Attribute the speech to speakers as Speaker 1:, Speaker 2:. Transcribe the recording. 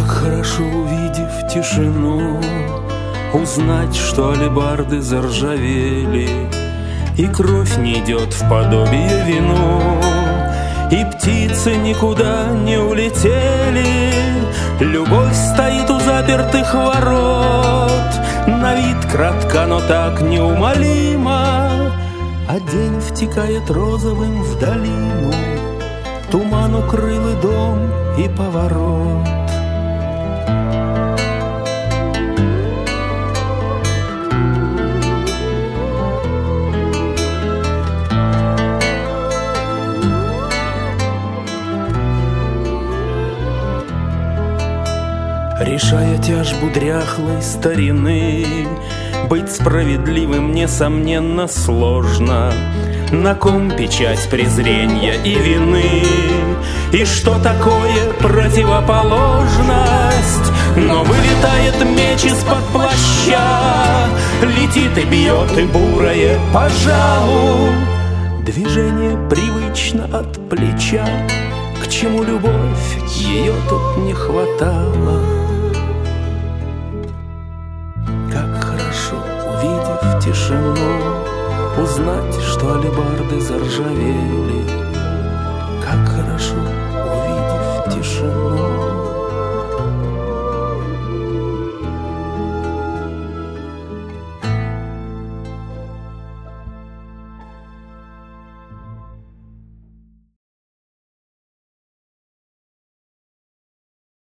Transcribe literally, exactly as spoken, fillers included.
Speaker 1: Как хорошо, увидев тишину, узнать, что алебарды заржавели, и кровь не идет в подобие вину, и птицы никуда не улетели. Любовь стоит у запертых ворот, на вид кратка, но так неумолима. А день втекает розовым в долину, туман укрыл и дом, и поворот. Решая тяжбу дряхлой старины, быть справедливым, несомненно, сложно. На ком печать презрения и вины, и что такое противоположность? Но вылетает меч из-под плаща, летит и бьет, и бурое по жалу. Движение привычно от плеча, к чему любовь, ее тут не хватало. Увидев тишину, узнать, что алебарды заржавели. Как хорошо